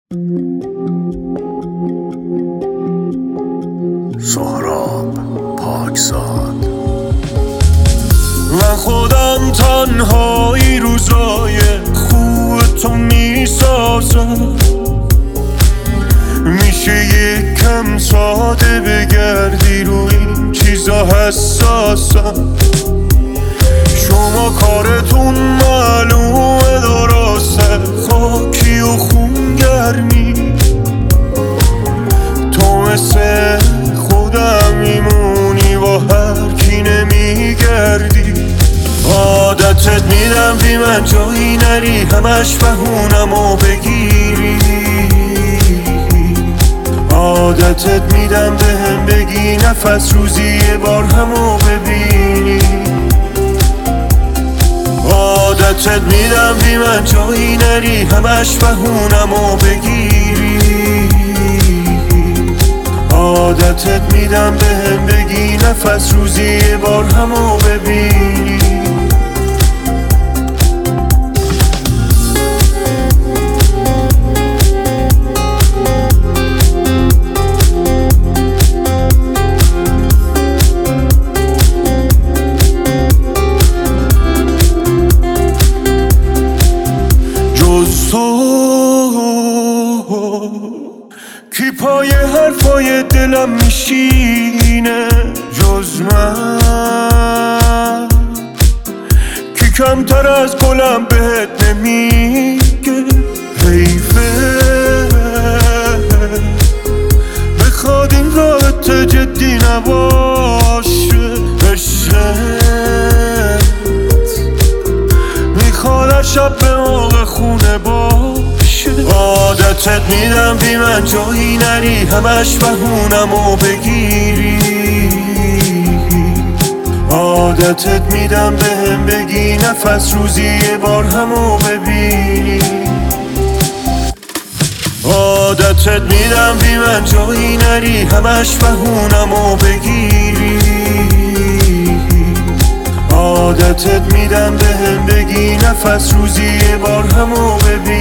سهراب پاکزاد. من خودم تنهایی روزای خوب تو میسازم. میشه یکم ساده بگردی روی این چیزا حساسم. شما کارتون معلومه درسته، خاکی و خونگرمی. تو مثل خودم میمونی، با هر کی نمیگردی. عادتت میدم بی من جایی نری، همش بهونمو بگیری. عادتت میدم بهم بگی نفس روزی یه بار همو ببینی. عادتت میدم بی من جایی نری، همش بهونمو بگیری. عادتت میدم بهم بگی نفس روزی یه بار همو ببینی. جز تو کی پای حرفای دلم میشینه؟ جز من کی کمتر از گلم بهت نمیگه؟ حیفه بخواد این رابطه جدی نباشه. عشقت میخواد شب به موقع خونه باشه. عادتت میدم بی من جایی نری، همش بهونمو بگیری. عادتت میدم بهم بگی نفس روزی یه بار همو ببینی. عادتت میدم بی من جایی نری، همش بهونمو بگیری. عادتت میدم بهم بگی نفس روزی یه بار همو ببینی.